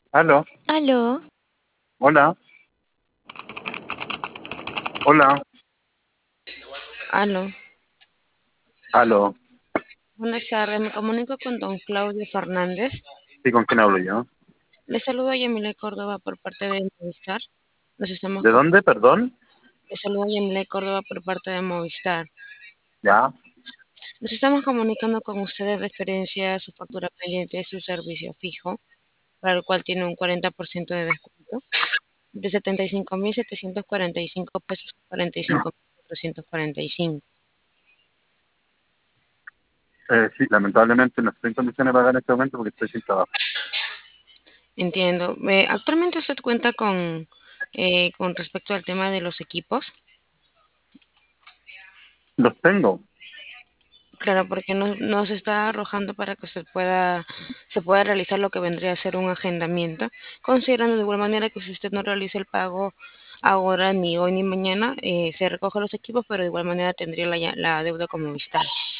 Aló, Aló, hola, hola, aló. aló. Buenas tardes, me comunico con don Claudio Fernández. ¿Sí con quién hablo yo? Le saludo a Yamile Córdoba por parte de Movistar. Nos estamos ¿De com- dónde, perdón? Le saludo a Yamile Córdoba por parte de Movistar. Ya. Nos estamos comunicando con usted en referencia a su factura pendiente de su servicio fijo, para el cual tiene un 40% de descuento, de 75.745 pesos, 45.445. Sí, lamentablemente no estoy en condiciones de pagar en este momento porque estoy sin trabajo. Entiendo. Actualmente usted cuenta con respecto al tema de los equipos. Los tengo. Claro, porque nos está arrojando para que se pueda realizar lo que vendría a ser un agendamiento, considerando de igual manera que si usted no realiza el pago ahora, ni hoy ni mañana, se recoge los equipos, pero de igual manera tendría la deuda como Movistar.